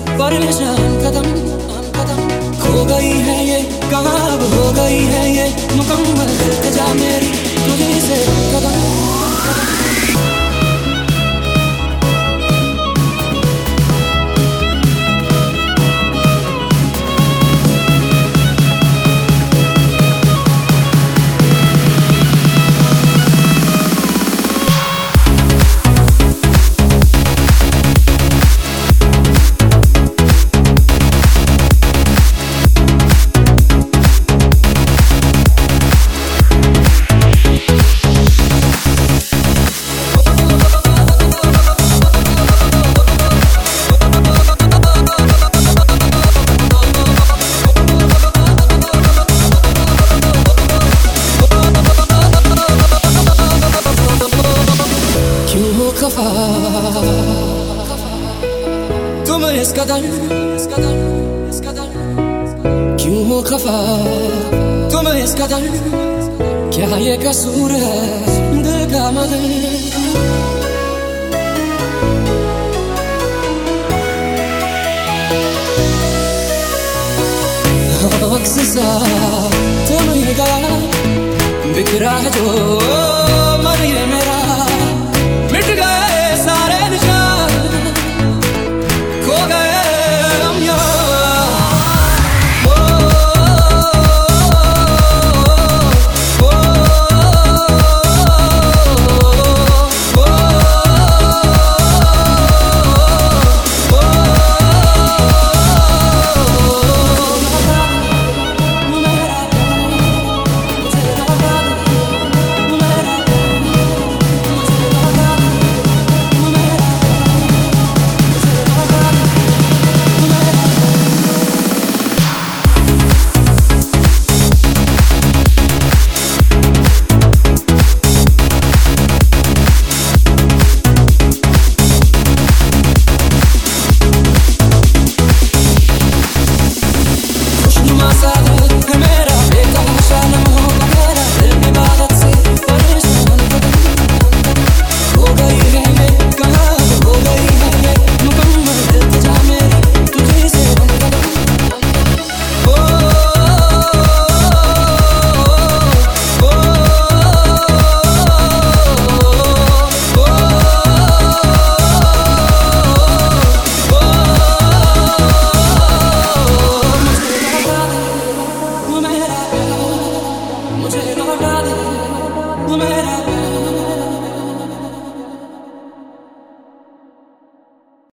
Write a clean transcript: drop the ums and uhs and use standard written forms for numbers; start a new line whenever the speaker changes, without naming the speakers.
परेशान कदम खो गई है ये, कहाँ अब हो गई है ये मुकम्मल जा मेरी तुझे से कदम। खफा तुम इस कदर क्यों हो खफा तुम इस कदर, क्या ये कसूर है दिल का मगर। अक्स सा तुम ही गया बिखरा जो मन ये मेरा, मिट गए सारे निशान खो गए हम यहाँ। मुझे लौटा दे मेरा